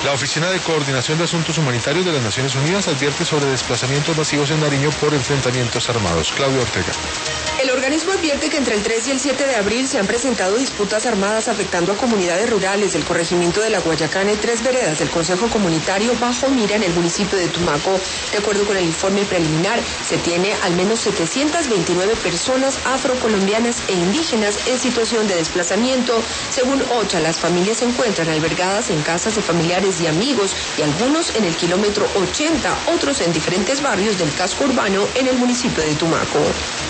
La Oficina de Coordinación de Asuntos Humanitarios de las Naciones Unidas advierte sobre desplazamientos masivos en Nariño por enfrentamientos armados. Claudio Ortega. El organismo advierte que entre el 3 y el 7 de abril se han presentado disputas armadas afectando a comunidades rurales del corregimiento de La Guayacana y 3 veredas del Consejo Comunitario Bajo Mira en el municipio de Tumaco. De acuerdo con el informe preliminar, se tiene al menos 729 personas afrocolombianas e indígenas en situación de desplazamiento. Según OCHA, las familias se encuentran albergadas en casas de familiares y amigos y algunos en el kilómetro 80, otros en diferentes barrios del casco urbano en el municipio de Tumaco.